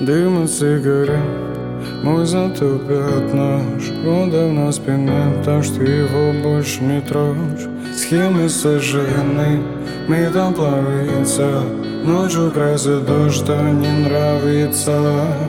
Дым от сигарет, мой затупит нож. Он давно спина, так что его больше не трожь. Схемы сожжены, металл плавится, ночью красит то, что не нравится.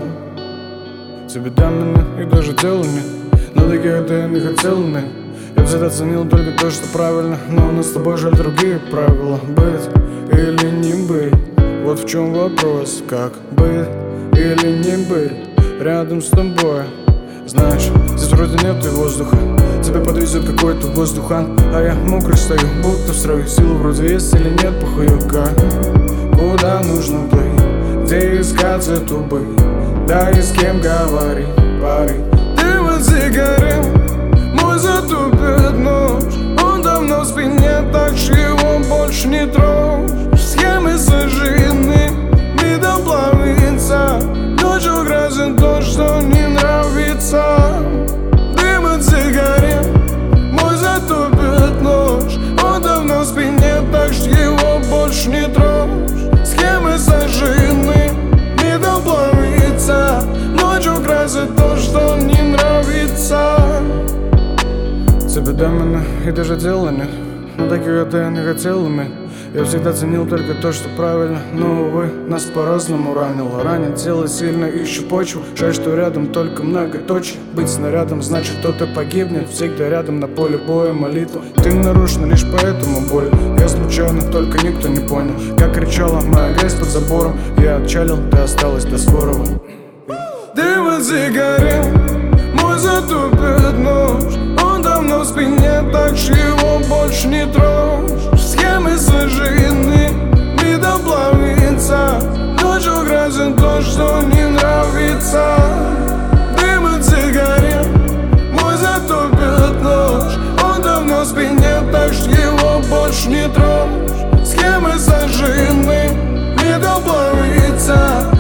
Тебе дамы и даже тела нет, но такие ты не хотел мне. Я всегда ценил только то, что правильно, но у нас с тобой жаль другие правила. Быть или не быть, вот в чем вопрос. Как быть или не быть рядом с тобой? Знаешь, здесь вроде нет и воздуха, тебя подвезет какой-то воздухан, а я мокрый стою, будто в строю. Силы вроде есть или нет, похую как. Куда нужно плыть, где искать эту быть, да и с кем говорить, парень. Дым от сигарет, мой затупит нож. Он давно в спине, так что его больше не трожь. Схемы сожжены, металл плавится, ночью грозит то, что не нравится. Дым от сигарет, мой затупит нож. Он давно в спине, так что его больше не трожь. Схемы сожжены, металл плавится, ночью грозит то, что не нравится. Тебе дамы и даже дела нет, но такие ты не хотел иметь. Я всегда ценил только то, что правильно, но, увы, нас по-разному ранило. Ранит тело сильно, ищу почву. Жаль, что рядом только многоточие. Быть снарядом значит, кто-то погибнет. Всегда рядом на поле боя молитва. Ты нарушена лишь поэтому боль. Я случайно, только никто не понял, как кричала моя грязь под забором. Я отчалил, ты осталась до скорого. Дым от сигарет, мой затупит нож. Он давно в спине, так что его больше не трожь. Схемы сожжены, металл плавится, ночью грозит то, что не нравится. Дым от сигарет, мой затупит нож. Он давно в спине, так что его больше не трожь. Схемы сожжены, металл плавится,